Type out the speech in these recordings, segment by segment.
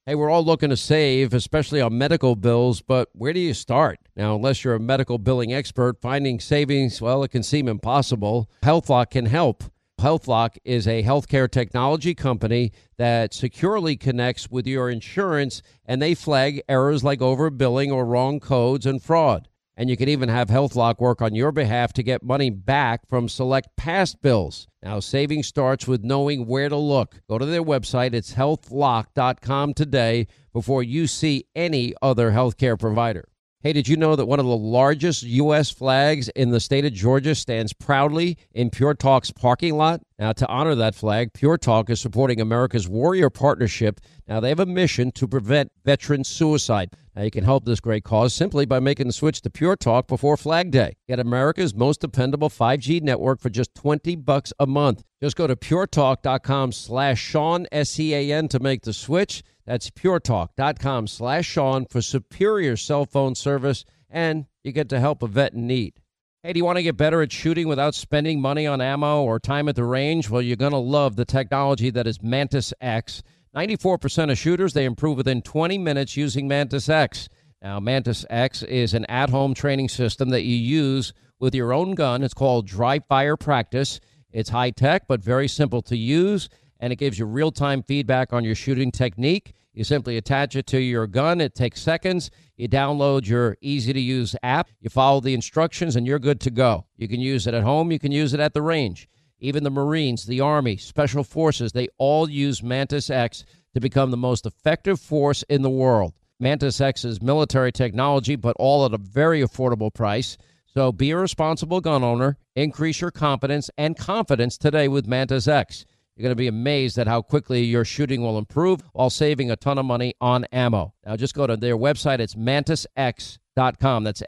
Hey, we're all looking to save, especially on medical bills, but where do you start? Now, unless you're a medical billing expert, finding savings, well, it can seem impossible. HealthLock can help. HealthLock is a healthcare technology company that securely connects with your insurance, and they flag errors like overbilling or wrong codes and fraud. And you can even have HealthLock work on your behalf to get money back from select past bills. Now, saving starts with knowing where to look. Go to their website. It's healthlock.com today before you see any other healthcare provider. Hey, did you know that one of the largest U.S. flags in the state of Georgia stands proudly in Pure Talk's parking lot? Now, to honor that flag, Pure Talk is supporting America's Warrior Partnership. Now, they have a mission to prevent veteran suicide. Now, you can help this great cause simply by making the switch to Pure Talk before Flag Day. Get America's most dependable 5G network for just $20 a month. Just go to puretalk.com/Sean, S-E-A-N, to make the switch. That's puretalk.com/Sean for superior cell phone service, and you get to help a vet in need. Hey, do you want to get better at shooting without spending money on ammo or time at the range? Well, you're going to love the technology that is Mantis X. 94% of shooters, they improve within 20 minutes using Mantis X. Now, Mantis X is an at-home training system that you use with your own gun. It's called Dry Fire Practice. It's high-tech but very simple to use, and it gives you real-time feedback on your shooting technique. You simply attach it to your gun. It takes seconds. You download your easy-to-use app. You follow the instructions, and you're good to go. You can use it at home. You can use it at the range. Even the Marines, the Army, Special Forces, they all use Mantis X to become the most effective force in the world. Mantis X is military technology, but all at a very affordable price. So be a responsible gun owner. Increase your competence and confidence today with Mantis X. You're going to be amazed at how quickly your shooting will improve while saving a ton of money on ammo. Now, just go to their website. It's mantisx.com. That's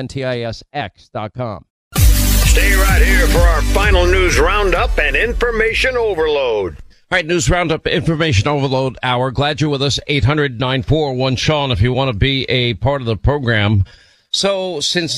MANTISX.com. Stay right here for our final news roundup and information overload. All right, News Roundup, Information Overload Hour. Glad you're with us. 800-941-SEAN if you want to be a part of the program. So since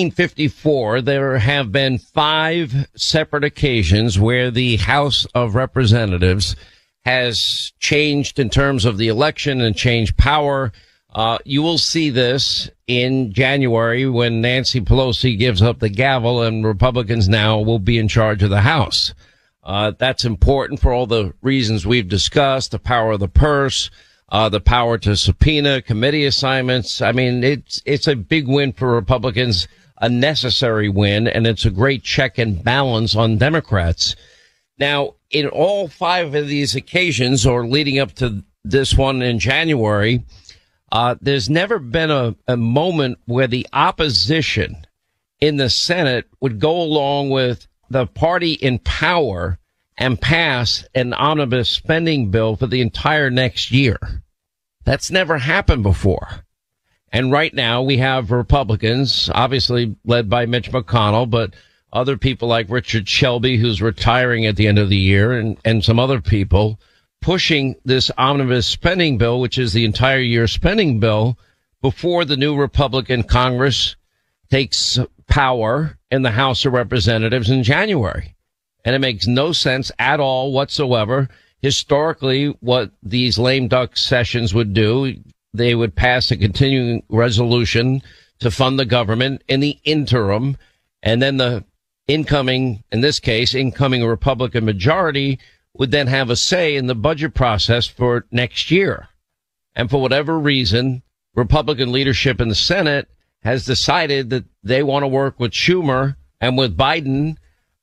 1954, there have been 5 separate occasions where the House of Representatives has changed in terms of the election and changed power. You will see this in January when Nancy Pelosi gives up the gavel and Republicans now will be in charge of the House. That's important for all the reasons we've discussed, the power of the purse, the power to subpoena, committee assignments. I mean, it's a big win for Republicans, a necessary win, and it's a great check and balance on Democrats. Now, in all 5 of these occasions, or leading up to this one in January, there's never been a moment where the opposition in the Senate would go along with the party in power and pass an omnibus spending bill for the entire next year. That's never happened before. And right now we have Republicans, obviously led by Mitch McConnell, but other people like Richard Shelby, who's retiring at the end of the year, and some other people pushing this omnibus spending bill, which is the entire year spending bill, before the new Republican Congress takes power in the House of Representatives in January. And it makes no sense at all whatsoever. Historically, what these lame duck sessions would do, they would pass a continuing resolution to fund the government in the interim, and then the incoming Republican majority would then have a say in the budget process for next year. And for whatever reason, Republican leadership in the Senate has decided that they want to work with Schumer and with Biden,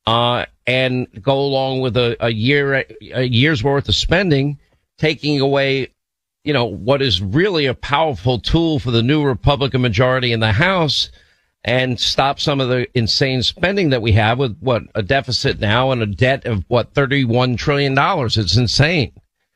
and go along with a year's worth of spending, taking away, what is really a powerful tool for the new Republican majority in the House, and stop some of the insane spending that we have with a deficit now and a debt of $31 trillion. It's insane.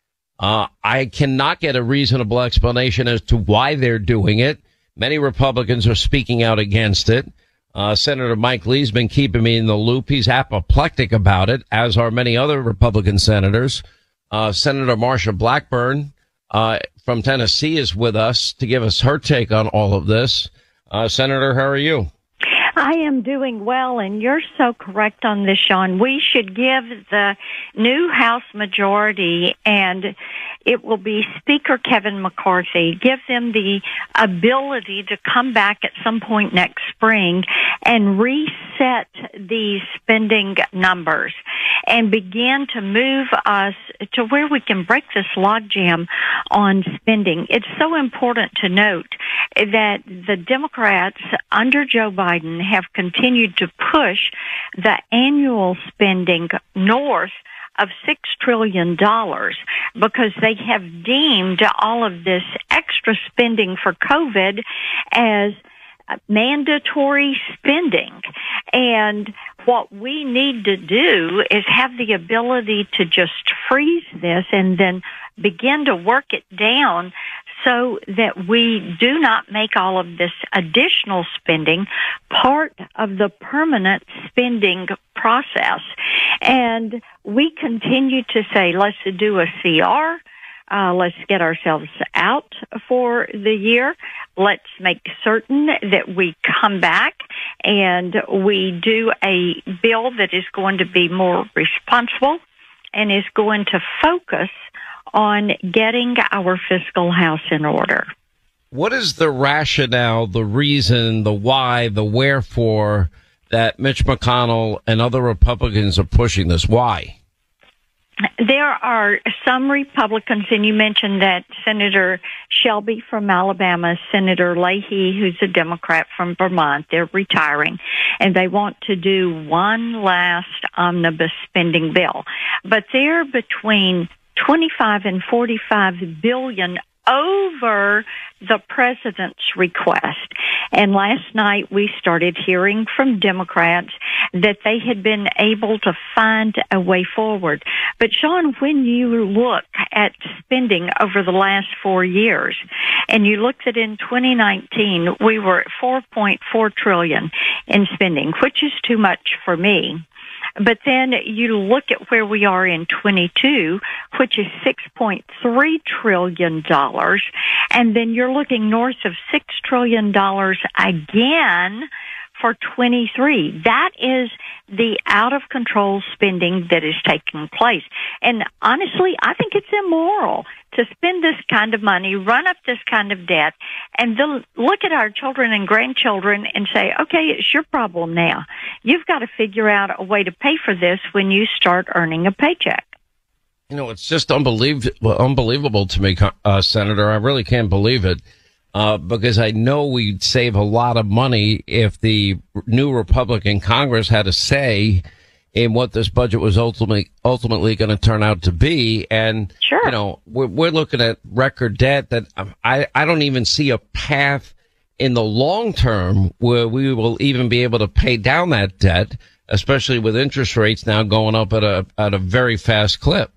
I cannot get a reasonable explanation as to why they're doing it. Many Republicans are speaking out against it. Senator Mike Lee's been keeping me in the loop. He's apoplectic about it, as are many other Republican senators. Senator Marsha Blackburn from Tennessee is with us to give us her take on all of this. Senator, how are you? I am doing well, and you're so correct on this, Sean. We should give the new House majority, and it will be Speaker Kevin McCarthy, give them the ability to come back at some point next spring and reset these spending numbers and begin to move us to where we can break this logjam on spending. It's so important to note that the Democrats under Joe Biden have continued to push the annual spending north of $6 trillion because they have deemed all of this extra spending for COVID as mandatory spending. And what we need to do is have the ability to just freeze this and then begin to work it down so that we do not make all of this additional spending part of the permanent spending process. And we continue to say, let's do a CR. Let's get ourselves out for the year. Let's make certain that we come back and we do a bill that is going to be more responsible and is going to focus on getting our fiscal house in order. What is the rationale, the reason, the why, the wherefore that Mitch McConnell and other Republicans are pushing this? Why? There are some Republicans, and you mentioned that Senator Shelby from Alabama, Senator Leahy, who's a Democrat from Vermont, they're retiring, and they want to do one last omnibus spending bill. But they're between 25 and 45 billion over the president's request. And last night we started hearing from Democrats that they had been able to find a way forward. But Sean, when you look at spending over the last 4 years, and you look that in 2019 we were at $4.4 trillion in spending, which is too much for me. But then you look at where we are in 22, which is $6.3 trillion, and then you're looking north of $6 trillion again for 23. That is the out-of-control spending that is taking place. And honestly, I think it's immoral to spend this kind of money, run up this kind of debt, and then look at our children and grandchildren and say, okay, it's your problem now. You've got to figure out a way to pay for this when you start earning a paycheck. You know, it's just unbelievable to me, Senator. I really can't believe it. Because I know we'd save a lot of money if the new Republican Congress had a say in what this budget was ultimately going to turn out to be. And, sure, you know, we're looking at record debt that I don't even see a path in the long term where we will even be able to pay down that debt, especially with interest rates now going up at a very fast clip.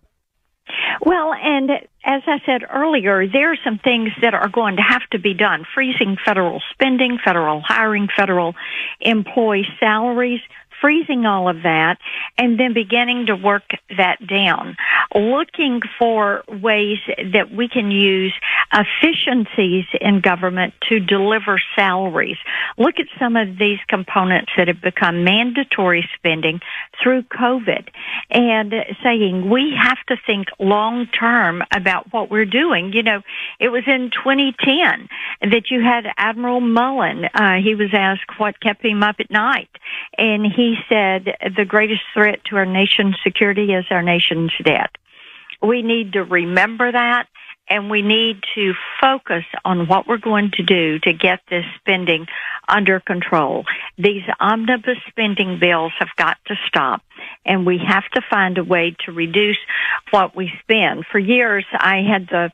Well, and as I said earlier, there are some things that are going to have to be done. Freezing federal spending, federal hiring, federal employee salaries, freezing all of that, and then beginning to work that down. Looking for ways that we can use efficiencies in government to deliver salaries. Look at some of these components that have become mandatory spending through COVID and saying we have to think long term about what we're doing. You know, it was in 2010 that you had Admiral Mullen. He was asked what kept him up at night, and he said the greatest threat to our nation's security is our nation's debt. We need to remember that, and we need to focus on what we're going to do to get this spending under control. These omnibus spending bills have got to stop, and we have to find a way to reduce what we spend. For years, I had the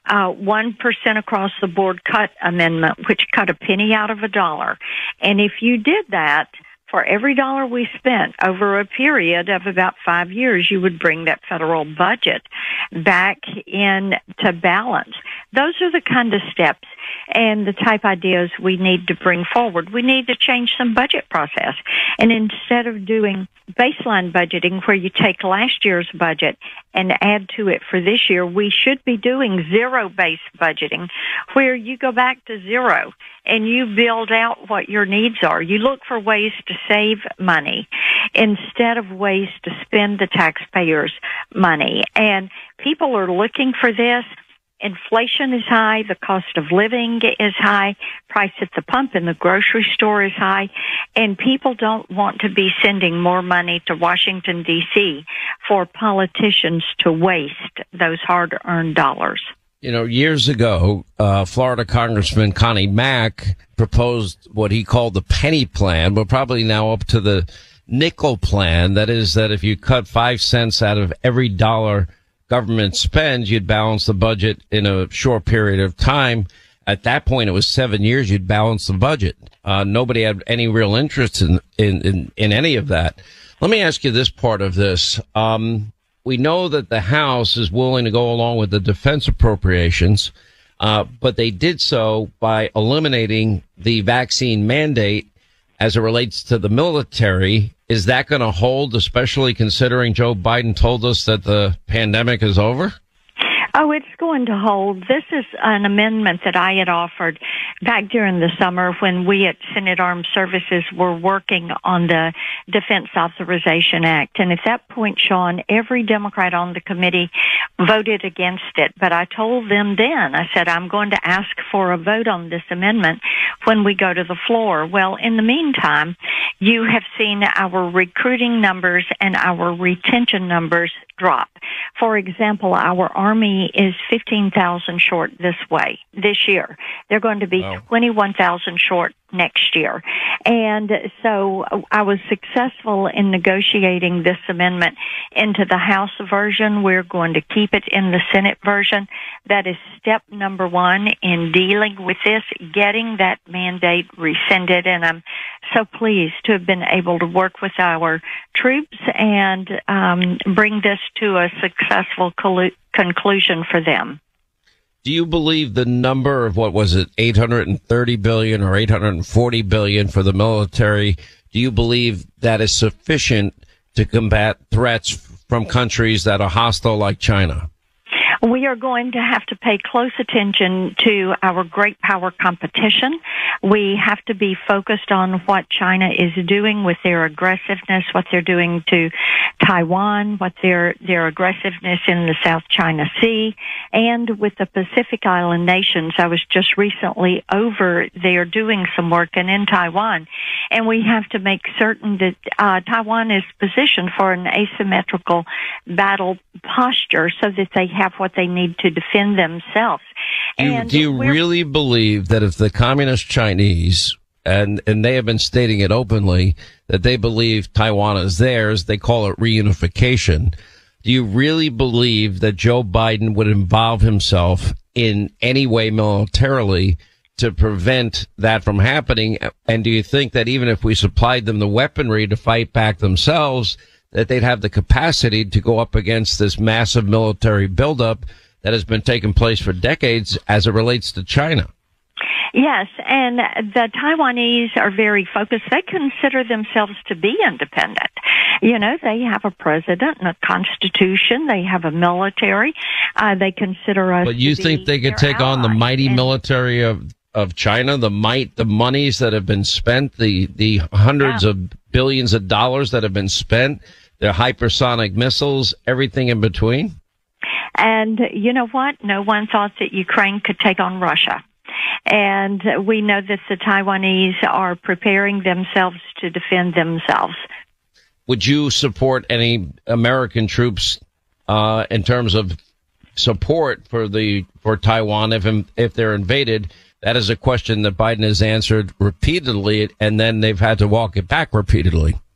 1% across the board cut amendment, which cut a penny out of a dollar. And if you did that, for every dollar we spent over a period of about 5 years, you would bring that federal budget back into balance. Those are the kind of steps and the type ideas we need to bring forward. We need to change some budget process. And instead of doing baseline budgeting where you take last year's budget and add to it for this year, we should be doing zero-based budgeting where you go back to zero and you build out what your needs are. You look for ways to save money instead of ways to spend the taxpayers' money. And people are looking for this. Inflation is high, the cost of living is high, price at the pump in the grocery store is high, and people don't want to be sending more money to Washington, D.C. for politicians to waste those hard-earned dollars. You know, years ago, Florida Congressman Connie Mack proposed what he called the penny plan. We're probably now up to the nickel plan. That is that if you cut 5 cents out of every dollar government spends, you'd balance the budget in a short period of time. At that point, it was 7 years, you'd balance the budget. Nobody had any real interest in any of that. Let me ask you this part of this. We know that the House is willing to go along with the defense appropriations, but they did so by eliminating the vaccine mandate as it relates to the military. Is that going to hold, especially considering Joe Biden told us that the pandemic is over? Oh, it's going to hold. This is an amendment that I had offered back during the summer when we at Senate Armed Services were working on the Defense Authorization Act. And at that point, Sean, every Democrat on the committee voted against it. But I told them then, I said, I'm going to ask for a vote on this amendment when we go to the floor. Well, in the meantime, you have seen our recruiting numbers and our retention numbers drop. For example, our Army is 15,000 short this year. They're going to be 21,000 short next year. And so I was successful in negotiating this amendment into the House version. We're going to keep it in the Senate version. That is step number one in dealing with this, getting that mandate rescinded. And I'm so pleased to have been able to work with our troops and bring this to a successful conclusion for them. Do you believe the number of, what was it, 830 billion or 840 billion for the military? Do you believe that is sufficient to combat threats from countries that are hostile like China? We are going to have to pay close attention to our great power competition. We have to be focused on what China is doing with their aggressiveness, what they're doing to Taiwan, what their aggressiveness in the South China Sea, and with the Pacific Island nations. I was just recently over there doing some work and in Taiwan, and we have to make certain that Taiwan is positioned for an asymmetrical battle posture so that they have what they need to defend themselves. Do you really believe that if the communist Chinese, and they have been stating it openly, that they believe Taiwan is theirs, they call it reunification, do you really believe that Joe Biden would involve himself in any way militarily to prevent that from happening? And do you think that even if we supplied them the weaponry to fight back themselves, that they'd have the capacity to go up against this massive military buildup that has been taking place for decades as it relates to China? Yes, and the Taiwanese are very focused. They consider themselves to be independent. You know, they have a president and a constitution. They have a military. They consider us. But you think they could take on the mighty military of China, the monies that have been spent, the hundreds of billions of dollars that have been spent, their hypersonic missiles, everything in between? And you know what? No one thought that Ukraine could take on Russia. And we know that the Taiwanese are preparing themselves to defend themselves. Would you support any American troops in terms of support for Taiwan if they're invaded? That is a question that Biden has answered repeatedly, and then they've had to walk it back repeatedly.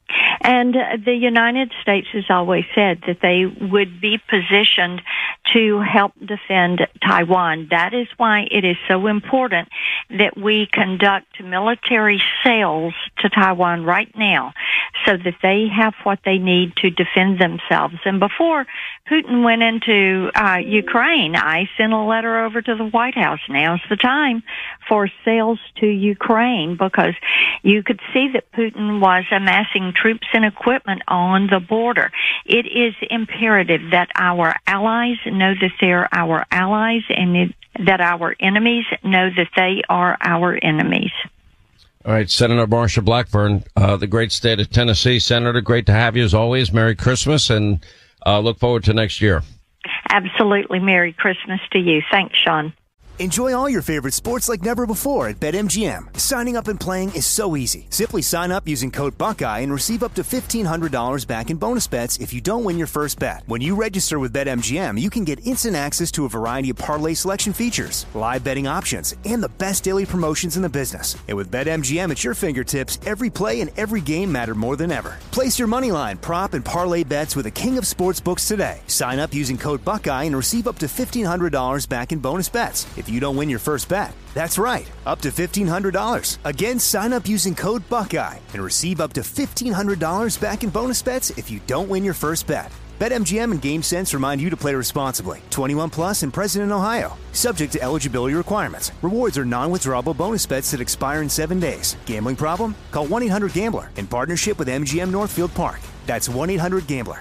And the United States has always said that they would be positioned to help defend Taiwan. That is why it is so important that we conduct military sales to Taiwan right now so that they have what they need to defend themselves. And before Putin went into Ukraine, I sent a letter over to the White House. Now's the time for sales to Ukraine, because you could see that Putin was amassing troops and equipment on the border. It is imperative that our allies know that they're our allies, and that our enemies know that they are our enemies. All right, Senator Marsha Blackburn, the great state of Tennessee. Senator, great to have you as always. Merry Christmas, and look forward to next year. Absolutely. Merry Christmas to you. Thanks, Sean. Enjoy all your favorite sports like never before at BetMGM. Signing up and playing is so easy. Simply sign up using code Buckeye and receive up to $1,500 back in bonus bets if you don't win your first bet. When you register with BetMGM, you can get instant access to a variety of parlay selection features, live betting options, and the best daily promotions in the business. And with BetMGM at your fingertips, every play and every game matter more than ever. Place your moneyline, prop, and parlay bets with the king of sportsbooks today. Sign up using code Buckeye and receive up to $1,500 back in bonus bets if you don't win your first bet. That's right, up to $1,500. Again, sign up using code Buckeye and receive up to $1,500 back in bonus bets if you don't win your first bet. BetMGM and GameSense remind you to play responsibly. 21 plus and present in Ohio. Subject to eligibility requirements. Rewards are non-withdrawable bonus bets that expire in 7 days. Gambling problem? Call 1-800-GAMBLER in partnership with MGM Northfield Park. That's 1-800-GAMBLER.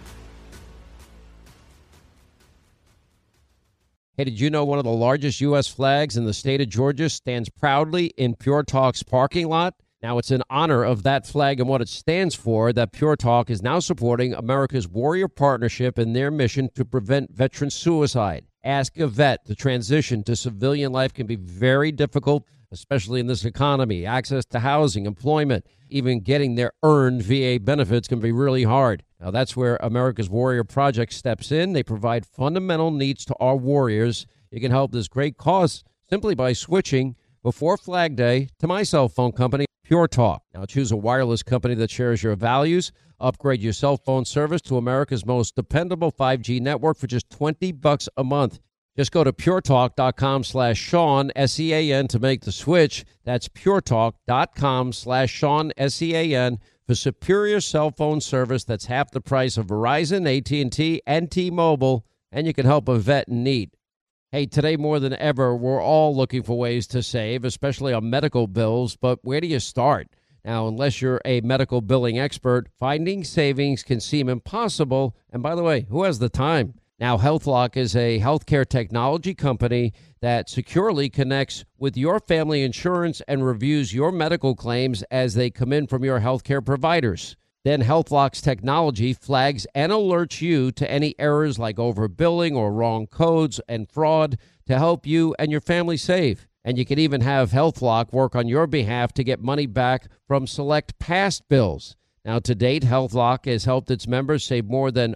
Hey, did you know one of the largest U.S. flags in the state of Georgia stands proudly in Pure Talk's parking lot? Now, it's in honor of that flag and what it stands for that Pure Talk is now supporting America's Warrior Partnership in their mission to prevent veteran suicide. Ask a vet. The transition to civilian life can be very difficult, especially in this economy. Access to housing, employment, even getting their earned VA benefits can be really hard. Now, that's where America's Warrior Project steps in. They provide fundamental needs to our warriors. You can help this great cause simply by switching before Flag Day to my cell phone company, Pure Talk. Now, choose a wireless company that shares your values. Upgrade your cell phone service to America's most dependable 5G network for just $20 a month. Just go to puretalk.com/Sean, S-E-A-N, to make the switch. That's puretalk.com/Sean, S-E-A-N, for superior cell phone service that's half the price of Verizon, AT&T, and T-Mobile, and you can help a vet in need. Hey, today more than ever, we're all looking for ways to save, especially on medical bills, but where do you start? Now, unless you're a medical billing expert, finding savings can seem impossible, and by the way, who has the time? Now, HealthLock is a healthcare technology company that securely connects with your family insurance and reviews your medical claims as they come in from your healthcare providers. Then HealthLock's technology flags and alerts you to any errors like overbilling or wrong codes and fraud to help you and your family save. And you can even have HealthLock work on your behalf to get money back from select past bills. Now, to date, HealthLock has helped its members save more than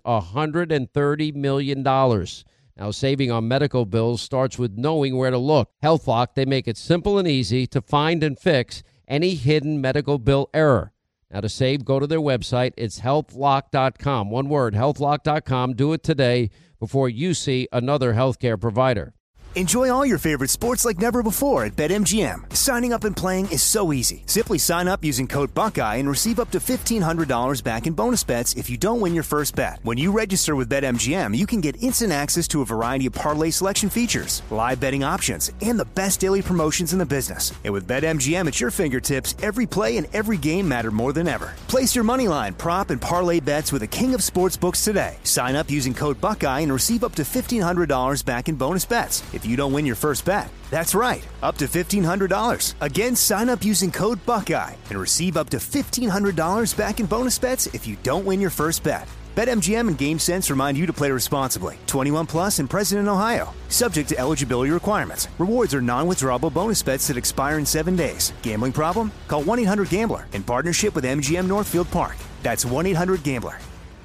$130 million. Now, saving on medical bills starts with knowing where to look. HealthLock, they make it simple and easy to find and fix any hidden medical bill error. Now, to save, go to their website. It's healthlock.com. One word, healthlock.com. Do it today before you see another healthcare provider. Enjoy all your favorite sports like never before at BetMGM. Signing up and playing is so easy. Simply sign up using code Buckeye and receive up to $1,500 back in bonus bets if you don't win your first bet. When you register with BetMGM, you can get instant access to a variety of parlay selection features, live betting options, and the best daily promotions in the business. And with BetMGM at your fingertips, every play and every game matter more than ever. Place your moneyline, prop, and parlay bets with the king of sportsbooks today. Sign up using code Buckeye and receive up to $1,500 back in bonus bets if you don't win your first bet. That's right, up to $1,500. Again, sign up using code Buckeye and receive up to $1,500 back in bonus bets if you don't win your first bet. BetMGM and GameSense remind you to play responsibly. 21 plus and present in Ohio. Subject to eligibility requirements. Rewards are non-withdrawable bonus bets that expire in 7 days. Gambling problem? Call 1-800-GAMBLER in partnership with MGM Northfield Park. That's 1-800-GAMBLER.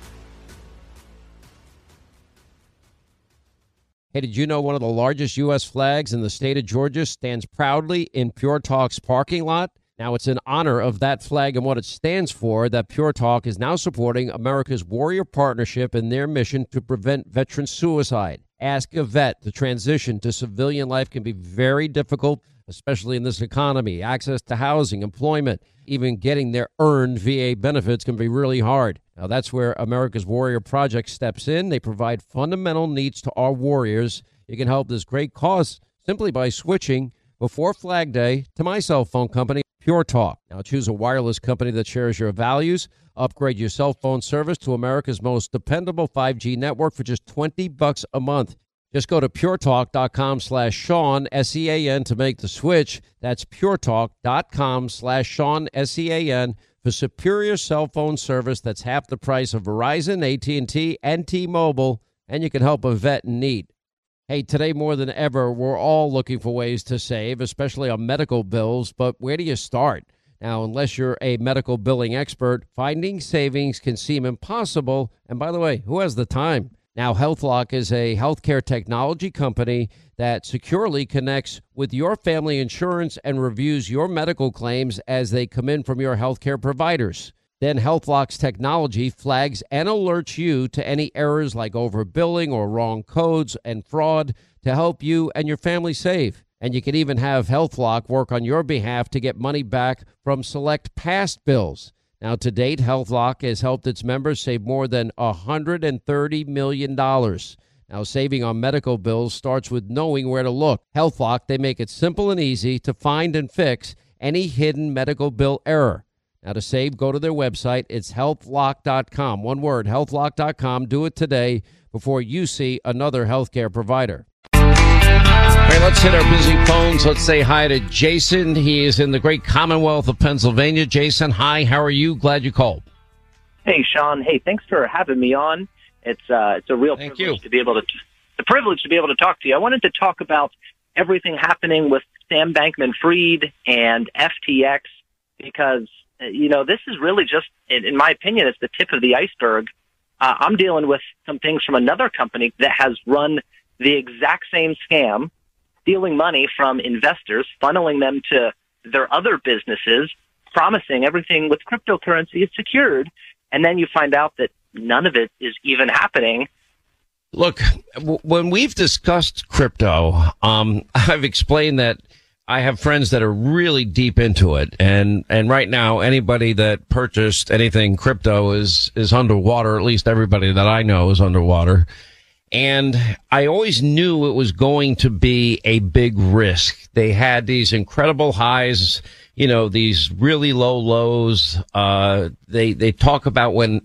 Hey, did you know one of the largest U.S. flags in the state of Georgia stands proudly in Pure Talk's parking lot? Now, it's in honor of that flag and what it stands for that Pure Talk is now supporting America's Warrior Partnership in their mission to prevent veteran suicide. Ask a vet. The transition to civilian life can be very difficult, especially in this economy. Access to housing, employment, even getting their earned VA benefits can be really hard. Now, that's where America's Warrior Project steps in. They provide fundamental needs to our warriors. You can help this great cause simply by switching before Flag Day to my cell phone company, Pure Talk. Now, choose a wireless company that shares your values. Upgrade your cell phone service to America's most dependable 5G network for just $20 a month. Just go to puretalk.com/Sean, S-E-A-N, to make the switch. That's puretalk.com/Sean, S-E-A-N, for superior cell phone service that's half the price of Verizon, AT&T, and T-Mobile, and you can help a vet in need. Hey, today more than ever, we're all looking for ways to save, especially on medical bills, but where do you start? Now, unless you're a medical billing expert, finding savings can seem impossible. And by the way, who has the time? Now, HealthLock is a healthcare technology company that securely connects with your family insurance and reviews your medical claims as they come in from your healthcare providers. Then HealthLock's technology flags and alerts you to any errors like overbilling or wrong codes and fraud to help you and your family save. And you can even have HealthLock work on your behalf to get money back from select past bills. Now, to date, HealthLock has helped its members save more than $130 million. Now, saving on medical bills starts with knowing where to look. HealthLock, they make it simple and easy to find and fix any hidden medical bill error. Now, to save, go to their website. It's healthlock.com. One word, healthlock.com. Do it today before you see another healthcare provider. All right, let's hit our busy phones. Let's say hi to Jason. He is in the great Commonwealth of Pennsylvania. Jason, hi. How are you? Glad you called. Hey, Sean. Hey, thanks for having me on. It's a real privilege to be able to talk to you. I wanted to talk about everything happening with Sam Bankman-Fried and FTX because this is really just, in my opinion, it's the tip of the iceberg. I'm dealing with some things from another company that has run the exact same scam, stealing money from investors, funneling them to their other businesses, promising everything with cryptocurrency is secured, and then you find out that none of it is even happening. Look, when we've discussed crypto, I've explained that I have friends that are really deep into it. And right now, anybody that purchased anything crypto is underwater. At least everybody that I know is underwater. And I always knew it was going to be a big risk. They had these incredible highs, these really low lows. They talk about when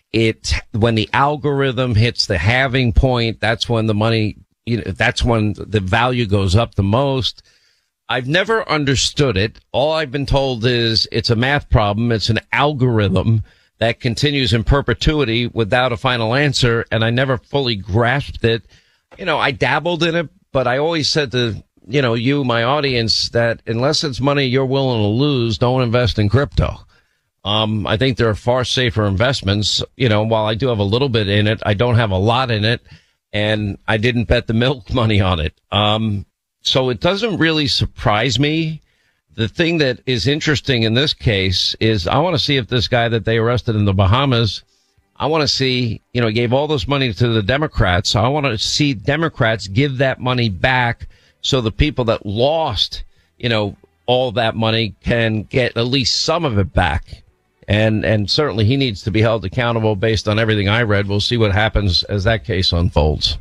the algorithm hits the halving point, that's when the money, that's when the value goes up the most. I've never understood it. All I've been told is it's a math problem. It's an algorithm that continues in perpetuity without a final answer. And I never fully grasped it. I dabbled in it, but I always said to, you, my audience, that unless it's money you're willing to lose, don't invest in crypto. I think there are far safer investments. While I do have a little bit in it, I don't have a lot in it, and I didn't bet the milk money on it. So it doesn't really surprise me. The thing that is interesting in this case is I want to see if this guy that they arrested in the Bahamas, I want to see, he gave all this money to the Democrats. So I want to see Democrats give that money back so the people that lost, all that money can get at least some of it back. And certainly he needs to be held accountable based on everything I read. We'll see what happens as that case unfolds.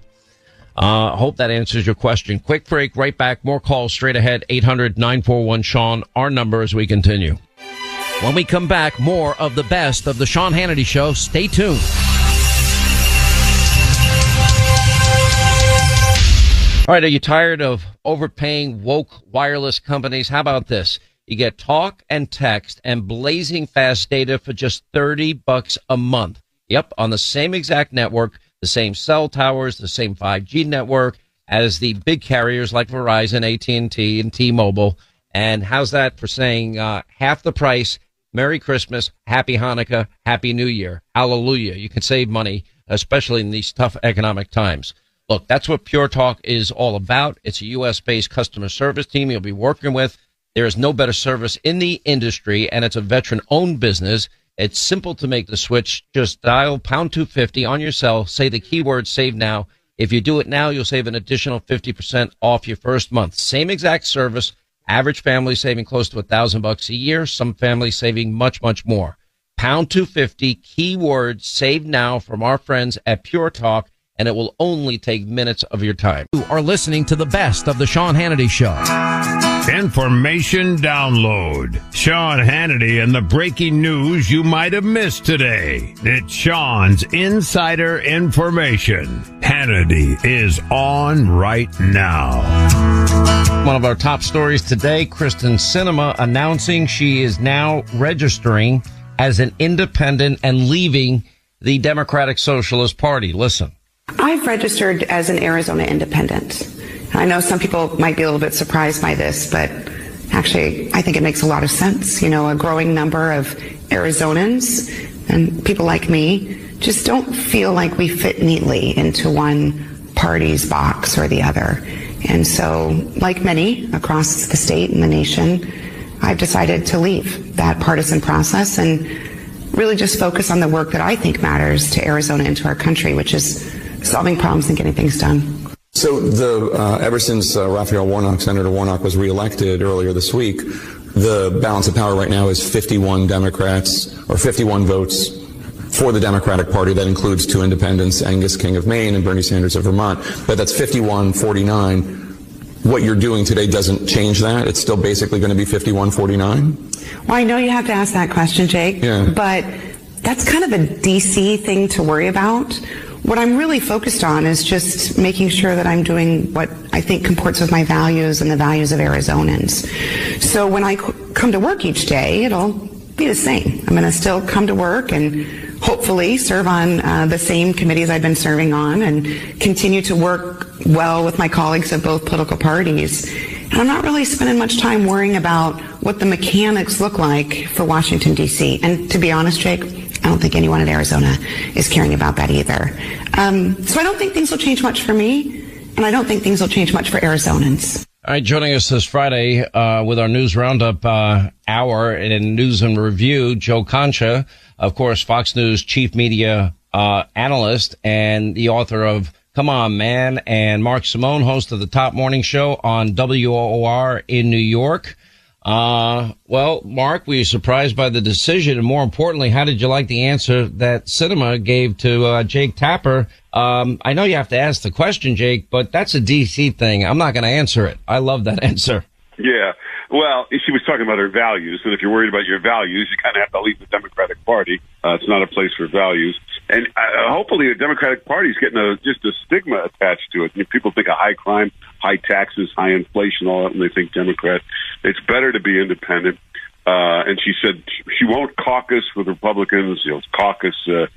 Hope that answers your question. Quick break, right back. More calls straight ahead. 800-941-SEAN, our number as we continue. When we come back, more of the best of the Sean Hannity Show. Stay tuned. All right, are you tired of overpaying woke wireless companies? How about this? You get talk and text and blazing fast data for just $30 a month. Yep, on the same exact network, the same cell towers, the same 5G network as the big carriers like Verizon, AT&T, and T-Mobile. And how's that for saying half the price? Merry Christmas, Happy Hanukkah, Happy New Year. Hallelujah. You can save money, especially in these tough economic times. Look, that's what Pure Talk is all about. It's a U.S.-based customer service team you'll be working with. There is no better service in the industry, and it's a veteran-owned business. It's simple to make the switch. Just dial pound 250 on your cell, say the keyword save now. If you do it now, you'll save an additional 50% off your first month. Same exact service. Average family saving close to $1,000 a year. Some families saving much, much more. Pound 250, keyword save now from our friends at Pure Talk, and it will only take minutes of your time. You are listening to the best of the Sean Hannity Show. Information download. Sean Hannity and the breaking news you might have missed today. It's Sean's Insider Information. Hannity is on right now. One of our top stories today, Kyrsten Sinema announcing she is now registering as an independent and leaving the Democratic Socialist Party. Listen. I've registered as an Arizona independent. I know some people might be a little bit surprised by this, but actually I think it makes a lot of sense. You know, a growing number of Arizonans and people like me just don't feel like we fit neatly into one party's box or the other. And so, like many across the state and the nation, I've decided to leave that partisan process and really just focus on the work that I think matters to Arizona and to our country, which is solving problems and getting things done. So ever since Raphael Warnock, Senator Warnock, was reelected earlier this week, the balance of power right now is 51 Democrats, or 51 votes for the Democratic Party. That includes 2 independents, Angus King of Maine and Bernie Sanders of Vermont. But that's 51-49. What you're doing today doesn't change that. It's still basically going to be 51-49. Well, I know you have to ask that question, Jake, but that's kind of a DC thing to worry about. What I'm really focused on is just making sure that I'm doing what I think comports with my values and the values of Arizonans. So when I come to work each day, it'll be the same. I'm going to still come to work and hopefully serve on the same committees I've been serving on and continue to work well with my colleagues of both political parties. And I'm not really spending much time worrying about what the mechanics look like for Washington, D.C. And to be honest, Jake, I don't think anyone in Arizona is caring about that either. So I don't think things will change much for me, and I don't think things will change much for Arizonans. All right, joining us this Friday with our News Roundup hour and News and Review, Joe Concha, of course, Fox News chief media analyst and the author of Come On, Man, and Mark Simone, host of the Top Morning Show on WOR in New York. Well, Mark, were you surprised by the decision? And more importantly, how did you like the answer that Sinema gave to Jake Tapper? I know you have to ask the question, Jake, but that's a D.C. thing. I'm not going to answer it. I love that answer. Yeah. Well, she was talking about her values, and if you're worried about your values, you kind of have to leave the Democratic Party. It's not a place for values. And hopefully the Democratic Party is getting just a stigma attached to it. I mean, people think of high crime, high taxes, high inflation, all that, and they think Democrat. It's better to be independent. And she said she won't caucus with Republicans. You know, caucus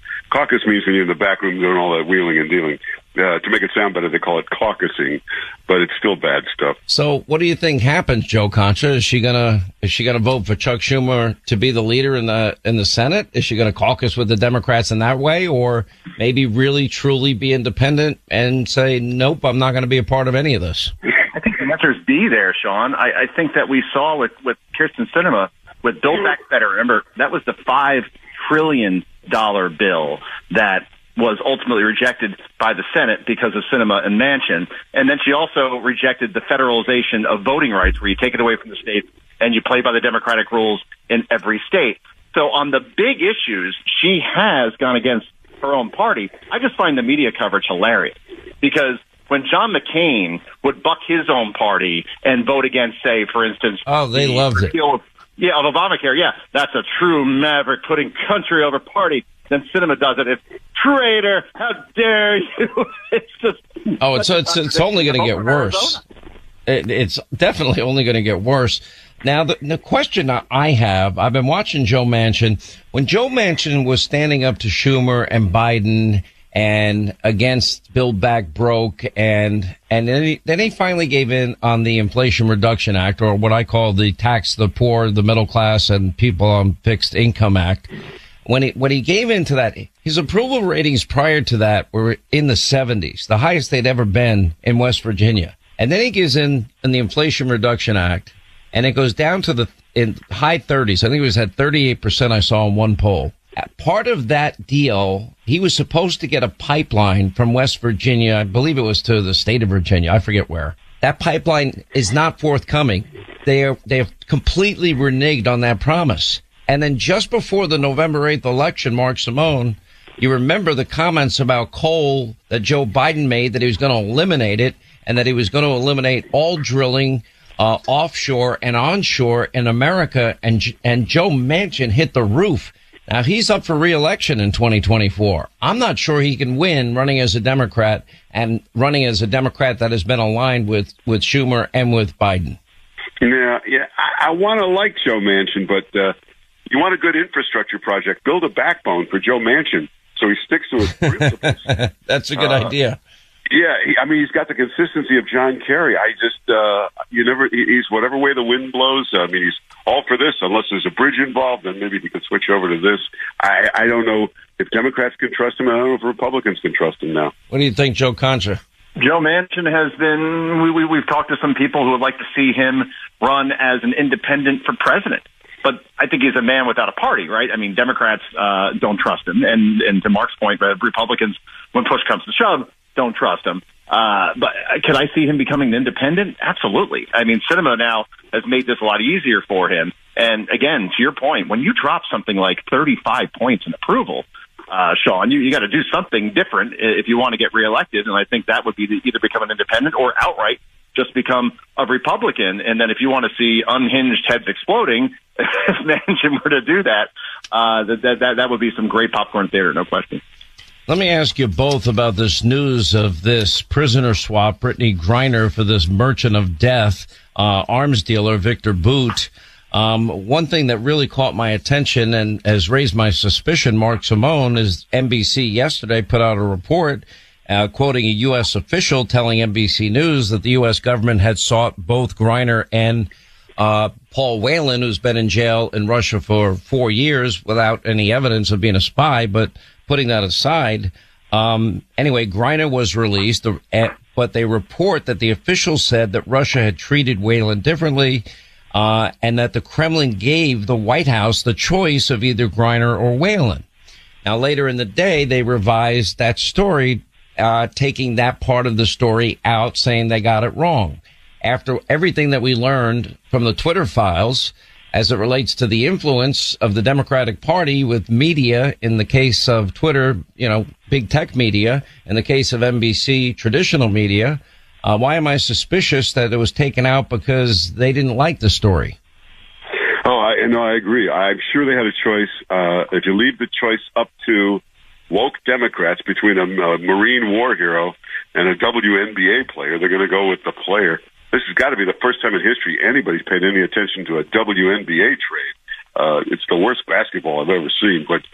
means when you're in the back room doing all that wheeling and dealing. To make it sound better, they call it caucusing, but it's still bad stuff. So what do you think happens, Joe Concha? Is she gonna vote for Chuck Schumer to be the leader in the Senate? Is she gonna caucus with the Democrats in that way, or maybe really truly be independent and say, nope, I'm not going to be a part of any of this? I think the answer is B there, Sean. I think that we saw with Kyrsten Sinema, with Build Back Better. Remember, that was the $5 trillion bill that was ultimately rejected by the Senate because of Sinema and Manchin. And then she also rejected the federalization of voting rights, where you take it away from the states and you play by the Democratic rules in every state. So on the big issues, she has gone against her own party. I just find the media coverage hilarious, because when John McCain would buck his own party and vote against, say, for instance... Oh, they loved it. Of Obamacare, yeah, that's a true maverick, putting country over party. Then Sinema does it. It's traitor. How dare you? It's just. Oh, it's only going to get worse. It's definitely only going to get worse. Now, the question I have, I've been watching Joe Manchin. When Joe Manchin was standing up to Schumer and Biden and against Build Back Broke, and then he finally gave in on the Inflation Reduction Act, or what I call the Tax the Poor, the Middle Class, and People on Fixed Income Act. When he gave in to that, his approval ratings prior to that were in the 70s, the highest they'd ever been in West Virginia. And then he gives in the Inflation Reduction Act, and it goes down to in high 30s. I think it was at 38% I saw in one poll. Part of that deal, he was supposed to get a pipeline from West Virginia. I believe it was to the state of Virginia. I forget where. That pipeline is not forthcoming. They have completely reneged on that promise. And then just before the November 8th election, Mark Simone, you remember the comments about coal that Joe Biden made, that he was going to eliminate it, and that he was going to eliminate all drilling offshore and onshore in America. And Joe Manchin hit the roof. Now, he's up for re-election in 2024. I'm not sure he can win running as a Democrat, and running as a Democrat that has been aligned with Schumer and with Biden. Yeah. I want to like Joe Manchin, but you want a good infrastructure project. Build a backbone for Joe Manchin so he sticks to his principles. That's a good idea. Yeah, he's got the consistency of John Kerry. He's whatever way the wind blows. He's all for this, unless there's a bridge involved, then maybe he could switch over to this. I don't know if Democrats can trust him. I don't know if Republicans can trust him now. What do you think, Joe Concha? Joe Manchin has been, we've talked to some people who would like to see him run as an independent for president. But I think he's a man without a party, right? I mean, Democrats don't trust him. And to Mark's point, Republicans, when push comes to shove, don't trust him. But could I see him becoming an independent? Absolutely. I mean, Sinema now has made this a lot easier for him. And again, to your point, when you drop something like 35 points in approval, Sean, you got to do something different if you want to get reelected. And I think that would be to either become an independent or outright just become a Republican. And then if you want to see unhinged heads exploding, if Manchin were to do that, that would be some great popcorn theater, no question. Let me ask you both about this news of this prisoner swap, Brittany Griner, for this merchant of death, arms dealer, Victor Bout. One thing that really caught my attention and has raised my suspicion, Mark Simone, is NBC yesterday put out a report quoting a U.S. official telling NBC News that the U.S. government had sought both Griner and Paul Whelan, who's been in jail in Russia for 4 years without any evidence of being a spy. But putting that aside, anyway, Griner was released, but they report that the officials said that Russia had treated Whelan differently, and that the Kremlin gave the White House the choice of either Griner or Whelan. Now, later in the day, they revised that story, taking that part of the story out, saying they got it wrong. After everything that we learned from the Twitter files as it relates to the influence of the Democratic Party with media, in the case of Twitter, big tech media, in the case of NBC, traditional media, why am I suspicious that it was taken out because they didn't like the story? Oh, I agree. I'm sure they had a choice. If you leave the choice up to woke Democrats between a Marine war hero and a WNBA player, they're going to go with the player. This has got to be the first time in history anybody's paid any attention to a WNBA trade. It's the worst basketball I've ever seen, but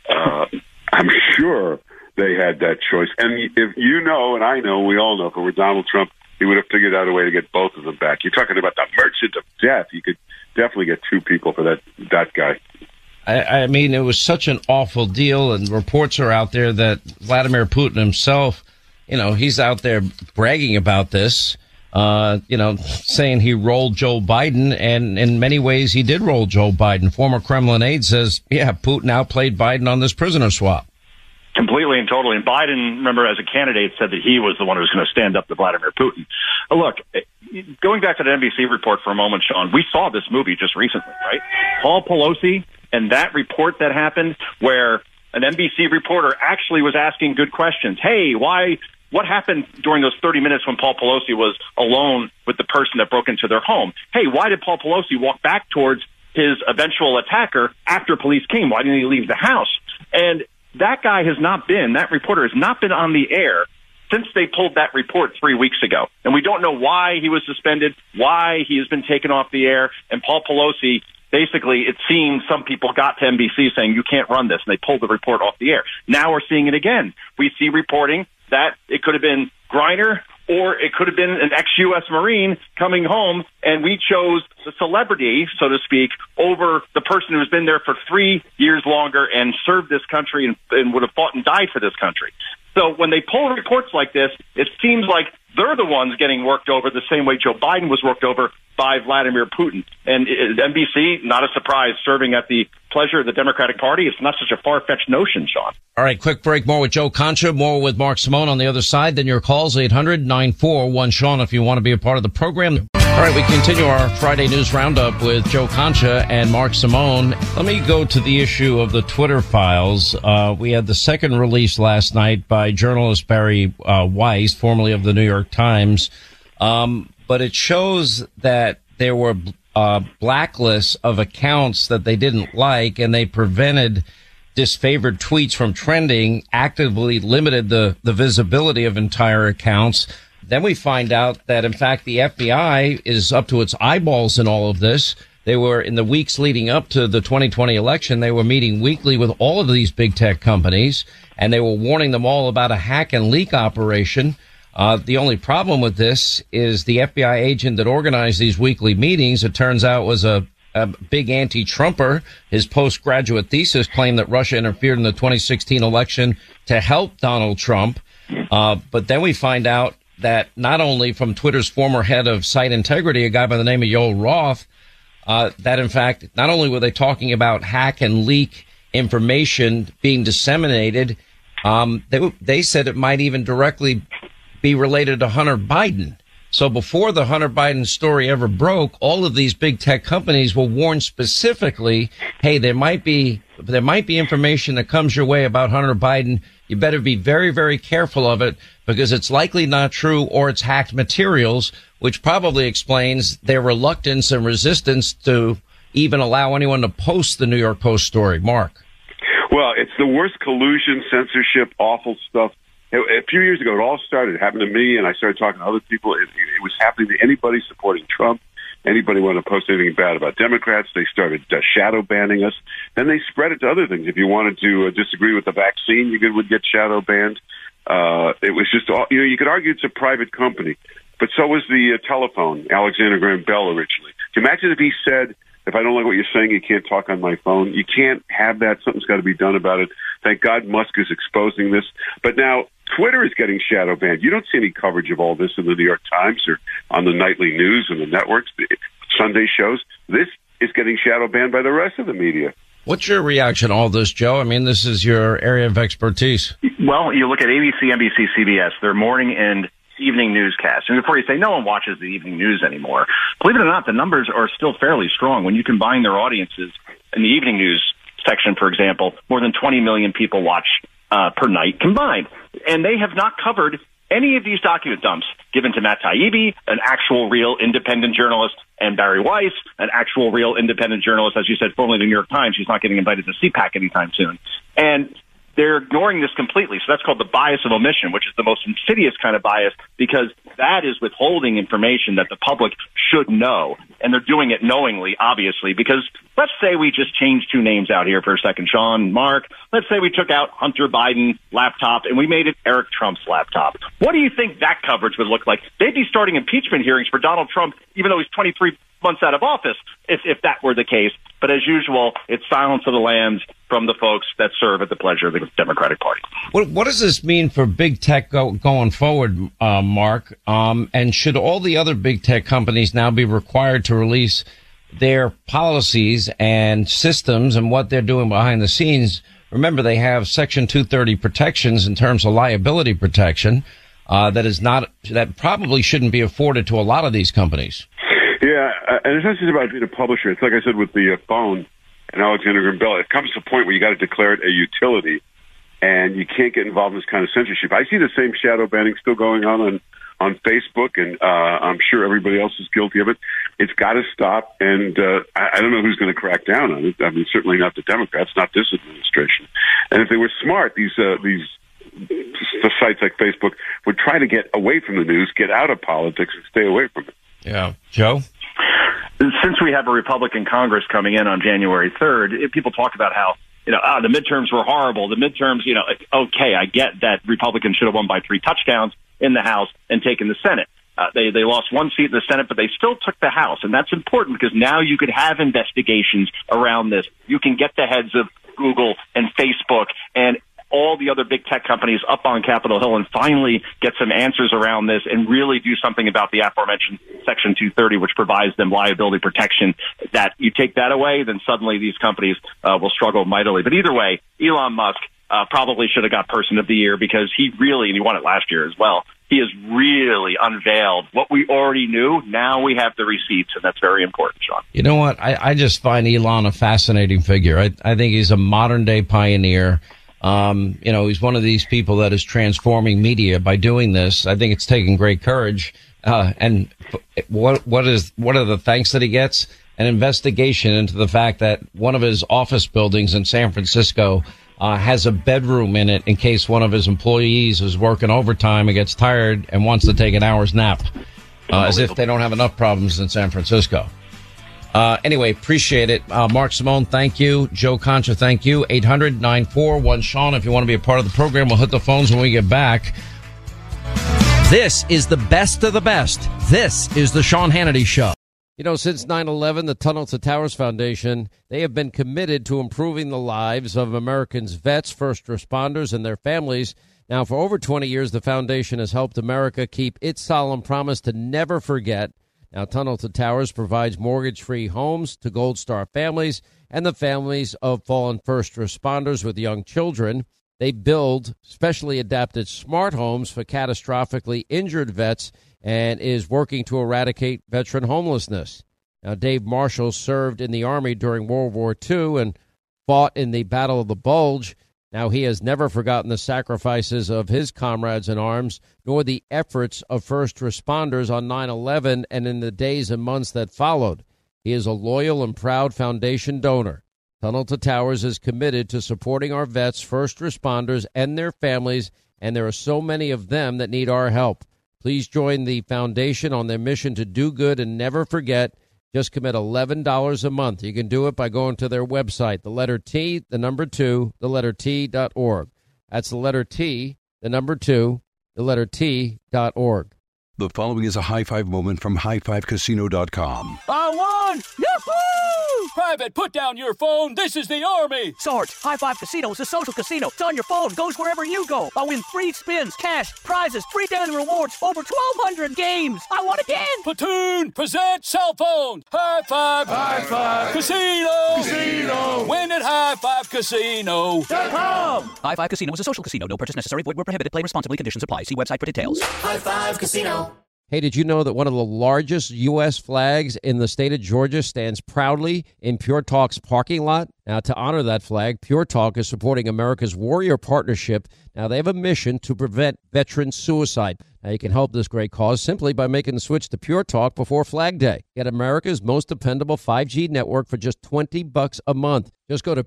I'm sure they had that choice. And if you know, and I know, we all know, if it were Donald Trump, he would have figured out a way to get both of them back. You're talking about the merchant of death. You could definitely get two people for that guy. I mean, it was such an awful deal, and reports are out there that Vladimir Putin himself, he's out there bragging about this, saying he rolled Joe Biden, and in many ways he did roll Joe Biden. Former Kremlin aide says, Putin outplayed Biden on this prisoner swap. Completely and totally. And Biden, remember, as a candidate, said that he was the one who was going to stand up to Vladimir Putin. Look, going back to the NBC report for a moment, Sean, we saw this movie just recently, right? Paul Pelosi and that report that happened where an NBC reporter actually was asking good questions. Hey, what happened during those 30 minutes when Paul Pelosi was alone with the person that broke into their home? Hey, why did Paul Pelosi walk back towards his eventual attacker after police came? Why didn't he leave the house? And that reporter has not been on the air since they pulled that report 3 weeks ago. And we don't know why he was suspended, why he has been taken off the air. And Paul Pelosi, basically, it seems some people got to NBC saying, you can't run this, and they pulled the report off the air. Now we're seeing it again. We see reporting that it could have been Griner or it could have been an ex-U.S. Marine coming home, and we chose the celebrity, so to speak, over the person who's been there for 3 years longer and served this country and would have fought and died for this country. So when they pull reports like this, it seems like they're the ones getting worked over the same way Joe Biden was worked over by Vladimir Putin. And NBC, not a surprise, serving at the pleasure of the Democratic Party. It's not such a far-fetched notion, Sean. All right, quick break. More with Joe Concha, more with Mark Simone on the other side. Then your calls, 800-941-SEAN, if you want to be a part of the program. All right, we continue our Friday news roundup with Joe Concha and Mark Simone. Let me go to the issue of the Twitter files. We had the second release last night by journalist Barry Weiss, formerly of the New York Times. But it shows that there were blacklists of accounts that they didn't like, and they prevented disfavored tweets from trending, actively limited the visibility of entire accounts. Then we find out that, in fact, the FBI is up to its eyeballs in all of this. They were, in the weeks leading up to the 2020 election, they were meeting weekly with all of these big tech companies, and they were warning them all about a hack and leak operation. The only problem with this is the FBI agent that organized these weekly meetings, it turns out, was a big anti-Trumper. His postgraduate thesis claimed that Russia interfered in the 2016 election to help Donald Trump. But then we find out that not only from Twitter's former head of site integrity, a guy by the name of Yoel Roth, that in fact, not only were they talking about hack and leak information being disseminated, they said it might even directly be related to Hunter Biden. So before the Hunter Biden story ever broke, all of these big tech companies were warned specifically, hey, there might be information that comes your way about Hunter Biden. You better be very, very careful of it because it's likely not true or it's hacked materials, which probably explains their reluctance and resistance to even allow anyone to post the New York Post story. Mark. Well, it's the worst collusion, censorship, awful stuff. A few years ago, it all started. It happened to me, and I started talking to other people. It was happening to anybody supporting Trump. Anybody wanted to post anything bad about Democrats, they started shadow banning us. Then they spread it to other things. If you wanted to disagree with the vaccine, you would get shadow banned. It was just, you could argue it's a private company, but so was the telephone, Alexander Graham Bell originally. Can you imagine if he said, if I don't like what you're saying, you can't talk on my phone? You can't have that. Something's got to be done about it. Thank God Musk is exposing this. But now Twitter is getting shadow banned. You don't see any coverage of all this in the New York Times or on the nightly news and the networks, the Sunday shows. This is getting shadow banned by the rest of the media. What's your reaction to all this, Joe? I mean, this is your area of expertise. Well, you look at ABC, NBC, CBS, their morning and evening newscasts. And before you say no one watches the evening news anymore, believe it or not, the numbers are still fairly strong. When you combine their audiences in the evening news section, for example, more than 20 million people watch per night combined. And they have not covered any of these document dumps given to Matt Taibbi, an actual real independent journalist, and Barry Weiss, an actual real independent journalist, as you said, formerly of the New York Times. He's not getting invited to CPAC anytime soon. And they're ignoring this completely. So that's called the bias of omission, which is the most insidious kind of bias because that is withholding information that the public should know. And they're doing it knowingly, obviously, because let's say we just changed two names out here for a second, Sean, Mark. Let's say we took out Hunter Biden laptop and we made it Eric Trump's laptop. What do you think that coverage would look like? They'd be starting impeachment hearings for Donald Trump, even though he's 23 months out of office, if that were the case. But as usual, it's silence of the lambs from the folks that serve at the pleasure of the Democratic Party. What does this mean for big tech going forward, Mark? And should all the other big tech companies now be required to release their policies and systems and what they're doing behind the scenes? Remember, they have Section 230 protections in terms of liability protection that probably shouldn't be afforded to a lot of these companies. Yeah, and it's not just about being a publisher. It's like I said with the phone and Alexander Graham Bell. It comes to a point where you got to declare it a utility, and you can't get involved in this kind of censorship. I see the same shadow banning still going on Facebook, and I'm sure everybody else is guilty of it. It's got to stop, and I don't know who's going to crack down on it. I mean, certainly not the Democrats, not this administration. And if they were smart, these the sites like Facebook would try to get away from the news, get out of politics, and stay away from it. Yeah. Joe? Since we have a Republican Congress coming in on January 3rd, people talk about how, the midterms were horrible. The midterms, okay, I get that Republicans should have won by 3 touchdowns in the House and taken the Senate. They lost 1 seat in the Senate, but they still took the House. And that's important because now you could have investigations around this. You can get the heads of Google and Facebook and all the other big tech companies up on Capitol Hill and finally get some answers around this and really do something about the aforementioned Section 230, which provides them liability protection. That you take that away, then suddenly these companies will struggle mightily. But either way, Elon Musk probably should have got Person of the Year because he really, and he won it last year as well, he has really unveiled what we already knew. Now we have the receipts, and that's very important, Sean. You know what? I just find Elon a fascinating figure. I think he's a modern-day pioneer. He's one of these people that is transforming media by doing this. I think it's taking great courage. And what are the thanks that he gets? An investigation into the fact that one of his office buildings in San Francisco has a bedroom in it in case one of his employees is working overtime and gets tired and wants to take an hour's nap, as if they don't have enough problems in San Francisco. Anyway, appreciate it. Mark Simone, thank you. Joe Concha, thank you. 800-941-SEAN. If you want to be a part of the program, we'll hit the phones when we get back. This is the best of the best. This is the Sean Hannity Show. You know, since 9/11, the Tunnel to Towers Foundation, they have been committed to improving the lives of Americans' vets, first responders, and their families. Now, for over 20 years, the foundation has helped America keep its solemn promise to never forget. Now, Tunnel to Towers provides mortgage-free homes to Gold Star families and the families of fallen first responders with young children. They build specially adapted smart homes for catastrophically injured vets and is working to eradicate veteran homelessness. Now, Dave Marshall served in the Army during World War II and fought in the Battle of the Bulge. Now, he has never forgotten the sacrifices of his comrades in arms, nor the efforts of first responders on 9/11 and in the days and months that followed. He is a loyal and proud foundation donor. Tunnel to Towers is committed to supporting our vets, first responders, and their families, and there are so many of them that need our help. Please join the foundation on their mission to do good and never forget. Just commit $11 a month. You can do it by going to their website, the letter T, the number 2, the letter T.org. That's the letter T, the number 2, the letter T.org. The following is a high five moment from highfivecasino.com. I won! Yahoo! Private, put down your phone. This is the Army. Sarge, High Five Casino is a social casino. It's on your phone. Goes wherever you go. I win free spins, cash, prizes, free daily rewards, over 1,200 games. I won again. Platoon, present cell phone. High Five. High Five. Casino. Casino. Win at highfivecasino.com. High Five Casino is a social casino. No purchase necessary. Void where prohibited. Play responsibly. Conditions apply. See website for details. High Five Casino. Hey, did you know that one of the largest U.S. flags in the state of Georgia stands proudly in Pure Talk's parking lot? Now, to honor that flag, Pure Talk is supporting America's Warrior Partnership. Now, they have a mission to prevent veteran suicide. Now, you can help this great cause simply by making the switch to Pure Talk before Flag Day. Get America's most dependable 5G network for just $20 a month. Just go to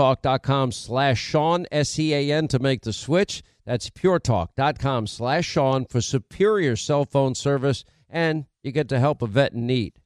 puretalk.com/Sean, S-E-A-N, to make the switch. That's puretalk.com/Sean for superior cell phone service, and you get to help a vet in need.